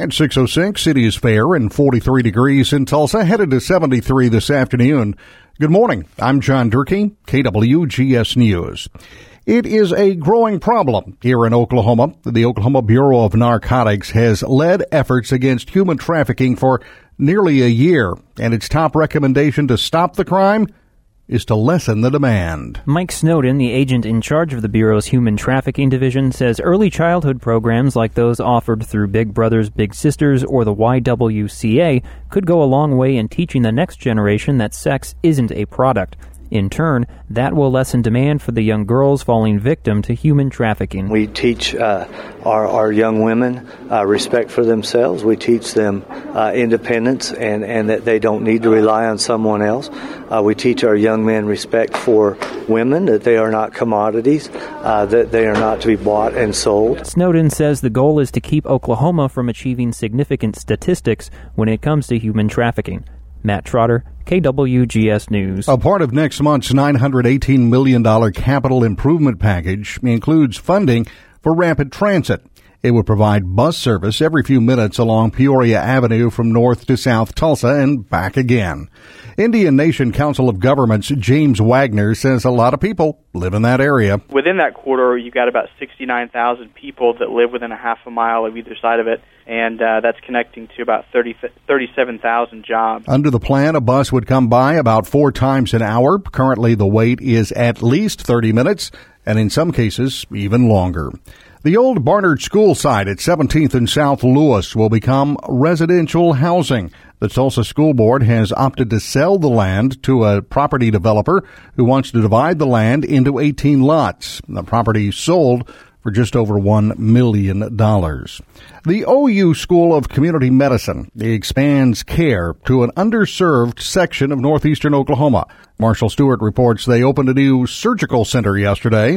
At 6:06, it is fair and 43 degrees in Tulsa, headed to 73 this afternoon. Good morning. I'm John Durkee, KWGS News. It is a growing problem here in Oklahoma. The Oklahoma Bureau of Narcotics has led efforts against human trafficking for nearly a year, and its top recommendation to stop the crime is to lessen the demand. Mike Snowden, the agent in charge of the Bureau's Human Trafficking Division, says early childhood programs like those offered through Big Brothers Big Sisters or the YWCA could go a long way in teaching the next generation that sex isn't a product. In turn, that will lessen demand for the young girls falling victim to human trafficking. We teach our young women respect for themselves. We teach them independence and that they don't need to rely on someone else. We teach our young men respect for women, that they are not commodities, that they are not to be bought and sold. Snowden says the goal is to keep Oklahoma from achieving significant statistics when it comes to human trafficking. Matt Trotter, KWGS News. A part of next month's $918 million capital improvement package includes funding for rapid transit. It would provide bus service every few minutes along Peoria Avenue from north to south Tulsa and back again. Indian Nation Council of Governments' James Wagner says a lot of people live in that area. Within that corridor, you've got about 69,000 people that live within a half a mile of either side of it, and that's connecting to about 37,000 jobs. Under the plan, a bus would come by about 4 times an hour. Currently, the wait is at least 30 minutes, and in some cases, even longer. The old Barnard School site at 17th and South Lewis will become residential housing. The Tulsa School Board has opted to sell the land to a property developer who wants to divide the land into 18 lots. The property sold for just over $1 million. The OU School of Community Medicine expands care to an underserved section of northeastern Oklahoma. Marshall Stewart reports they opened a new surgical center yesterday.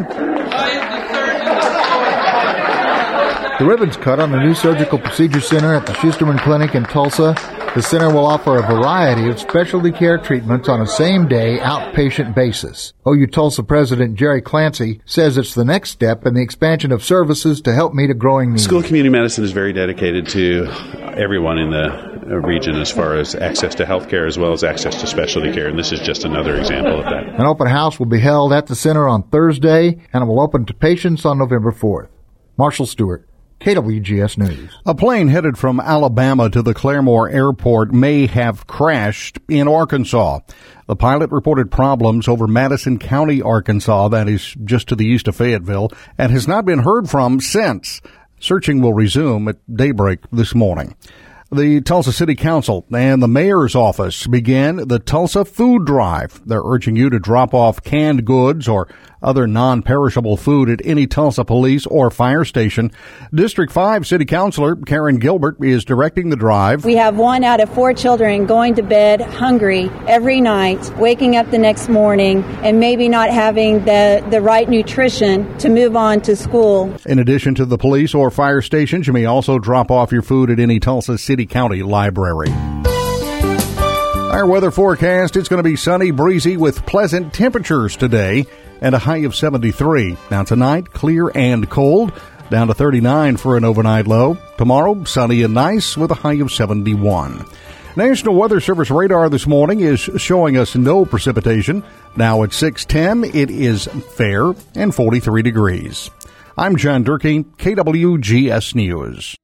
The ribbons cut on the new surgical procedure center at the Schusterman Clinic in Tulsa. The center will offer a variety of specialty care treatments on a same-day outpatient basis. OU Tulsa President Jerry Clancy says it's the next step in the expansion of services to help meet a growing need. School of Community Medicine is very dedicated to everyone in the region as far as access to health care as well as access to specialty care, and this is just another example of that. An open house will be held at the center on Thursday, and it will open to patients on November 4th. Marshall Stewart, KWGS News. A plane headed from Alabama to the Claremore Airport may have crashed in Arkansas. The pilot reported problems over Madison County, Arkansas, that is just to the east of Fayetteville, and has not been heard from since. Searching will resume at daybreak this morning. The Tulsa City Council and the mayor's office began the Tulsa Food Drive. They're urging you to drop off canned goods or other non-perishable food at any Tulsa police or fire station. District 5 City Councilor Karen Gilbert is directing the drive. We have 1 out of 4 children going to bed hungry every night, waking up the next morning, and maybe not having the right nutrition to move on to school. In addition to the police or fire stations, you may also drop off your food at any Tulsa City County library. Our weather forecast, it's going to be sunny, breezy with pleasant temperatures today and a high of 73. Now tonight, clear and cold, down to 39 for an overnight low. Tomorrow, sunny and nice with a high of 71. National Weather Service radar this morning is showing us no precipitation. Now at 6:10, it is fair and 43 degrees. I'm John Durkee, KWGS News.